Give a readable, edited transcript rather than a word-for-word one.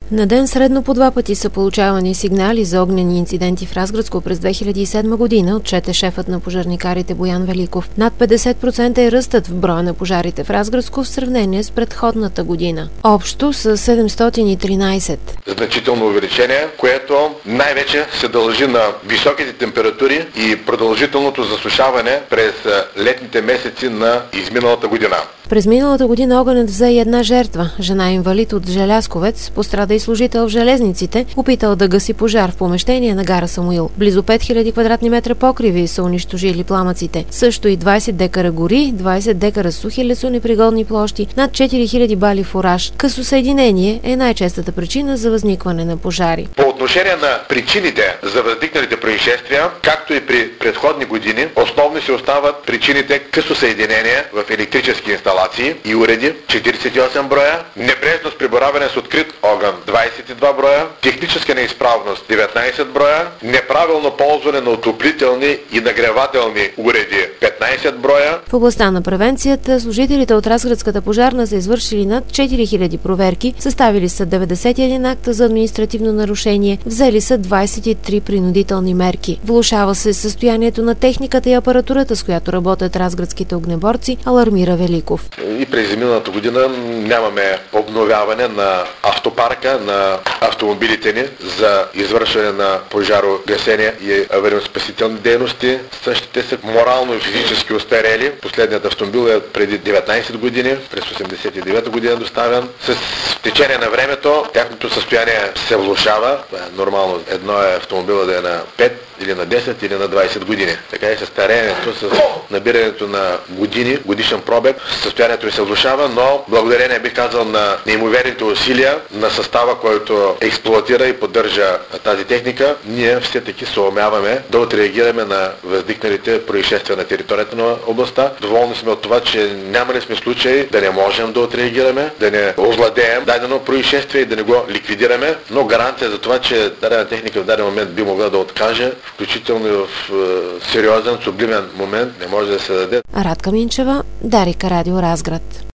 На ден средно по 2 пъти са получавани сигнали за огнени инциденти в Разградско през 2007 година, отчете шефът на пожарникарите Боян Великов. Над 50% е ръстът в броя на пожарите в Разградско в сравнение с предходната година. Общо са 713. Значително увеличение, което най-вече се дължи на високите температури и продължителното засушаване през летните месеци на изминалата година. През миналата година огънят взе и една жертва. Жена инвалид от Желязковец, пострада и служител в железниците, опитал да гаси пожар в помещение на гара Самуил. Близо 5000 квадратни метра покриви са унищожили пламъците. Също и 20 декара гори, 20 декара сухи лесонепригодни площи, над 4000 бали фураж. Късосъединение е най-честата причина за възникване на пожари. По отношение на причините за възникналите происшествия, както и при предходни години, основно се остават причините късосъединение в електрически инсталации и уреди 48 броя, небрежност при боравене с открит огън 22 броя, техническа неизправност 19 броя, неправилно ползване на отоплителни и нагревателни уреди 15 броя. В областта на превенцията служителите от Разградската пожарна са извършили над 4000 проверки, съставили са 91 акта за административно нарушение, взели са 23 принудителни мерки. Влошава се състоянието на техниката и апаратурата, с която работят разградските огнеборци, алармира Великов. И през миналата година нямаме обновяване на автопарка, на автомобилите ни за извършване на пожарогасение и аварийно-спасителни дейности. Същите са морално и физически устарели. Последният автомобил е преди 19 години, през 89 година доставен. С течение на времето тяхното състояние се влошава. Нормално едно е автомобила да е на 5 или на 10 или на 20 години. Така и със стареенето, с набирането на годишен пробег, състоянието ни се влошава, но благодарение, бих казал, на неимоверните усилия на състава, който експлоатира и поддържа тази техника, ние все таки се умяваме да отреагираме на възникналите происшествия на територията на областта. Доволни сме от това, че нямали сме случаи да не можем да отреагираме, да не овладеем дадено происшествие и да не го ликвидираме, но гаранция за това, че дадена техника в даден момент би могла да откаже, включително и в сериозен, сублимен момент, не може да се даде. Радка Минчева, Дарика, Радио Разград.